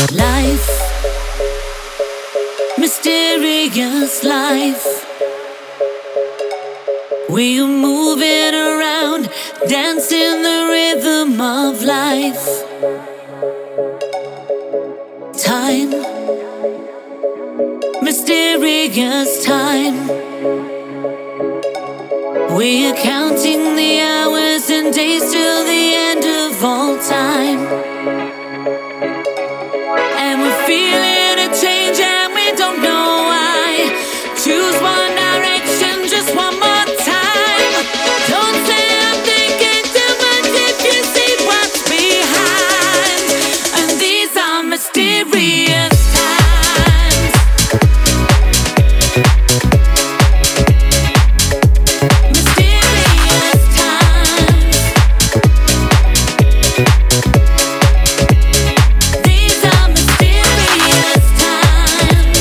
Life, mysterious life. We are moving around, dancing the rhythm of life. Time, mysterious time. We are counting the hours and days till the end of all time. And we're feeling a change and we don't know why. Choose one direction just one more time. Don't say I'm thinking too much if you see what's behind. And these are mysterious times. Mysterious times. These are mysterious times.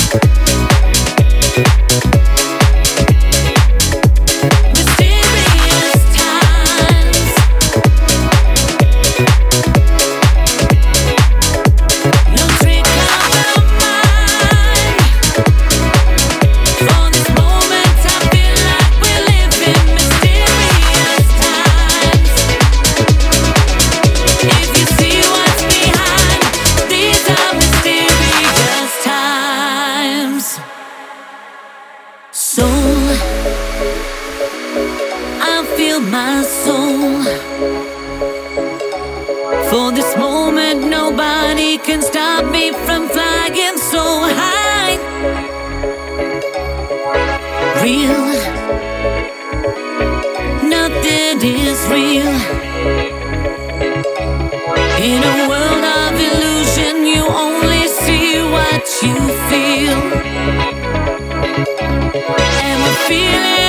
Mysterious times. No trick of the mind. For this moment I feel like we live in mysterious times. If you see what's behind, these are mysterious times. Soul, I feel my soul. For this moment, nobody can stop me from flying so high. Real, nothing is real. In a world of illusion, you only see what you feel. And we're feeling